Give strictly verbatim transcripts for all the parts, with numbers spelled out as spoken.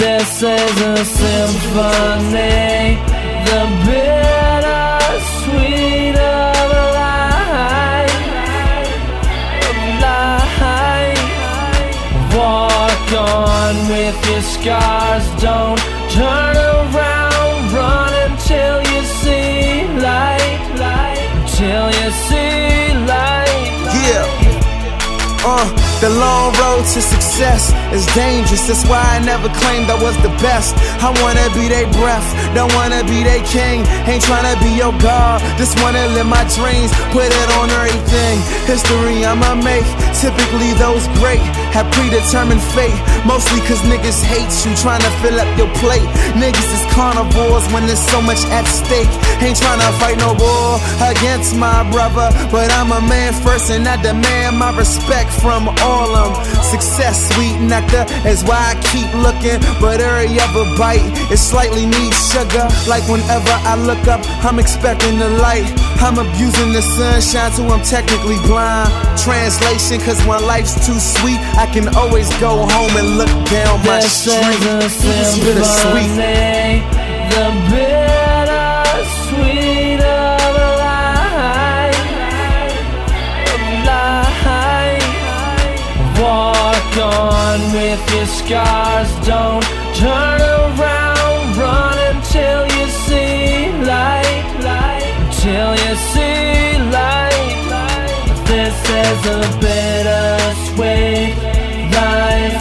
This is a symphony, the bittersweet of life, of life. Walk on with your scars, don't turn around, run until you see light, light, until you see light. Yeah. Uh, the long road to success is dangerous. That's why I never claimed I was the best. I wanna be their breath, don't wanna be their king. Ain't tryna be your God, just wanna live my dreams. Put it on everything. History I'ma make. Typically those great have predetermined fate. Mostly cause niggas hate you, tryna fill up your plate. Niggas is carnivores when there's so much at stake. Ain't tryna fight no war against my brother, but I'm a man first and I demand my respect from all of them. Success, sweet nectar, is why I keep looking, but every other bite, it slightly needs sugar. Like whenever I look up, I'm expecting the light. I'm abusing the sunshine, so I'm technically blind. Translation, cause when life's too sweet, I can always go home and look down my this street. This is a symphony, the bittersweet of life, of life. Walk on with your scars, don't turn around, run until you see light, light, until you see light, light. This is a bittersweet life.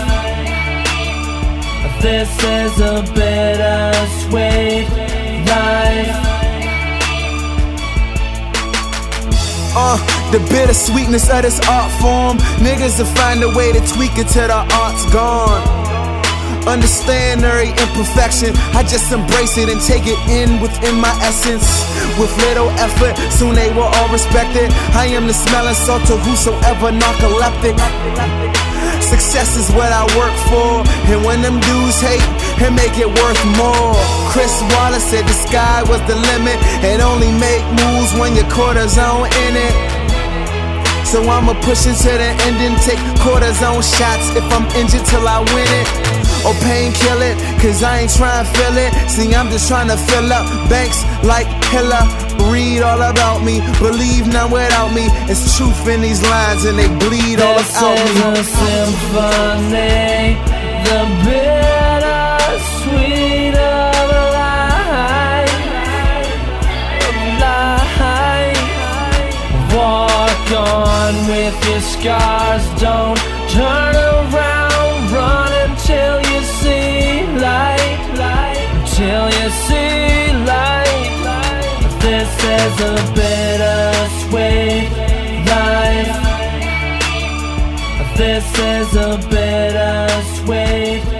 This is a bittersweet life. Uh, the bittersweetness of this art form. Niggas will find a way to tweak it till the art's gone. Understand every imperfection, I just embrace it and take it in within my essence. With little effort, soon they will all respect it. I am the smelling salt to whosoever narcoleptic. Success is what I work for, and when them dudes hate, it make it worth more. Chris Wallace said the sky was the limit, and only make moves when your cortisone in it. So I'ma push it to the end and take cortisone shots if I'm injured till I win it. Or pain kill it, cause I ain't trying to feel it. See, I'm just trying to fill up banks like Hiller. Read all about me, believe none without me. It's truth in these lines and they bleed all about me. This is a symphony, the bittersweet of life, of life. Walk on with your scars, don't turn around, run until you see light, light, until you see light, light. This is a bittersweet life. This is a bittersweet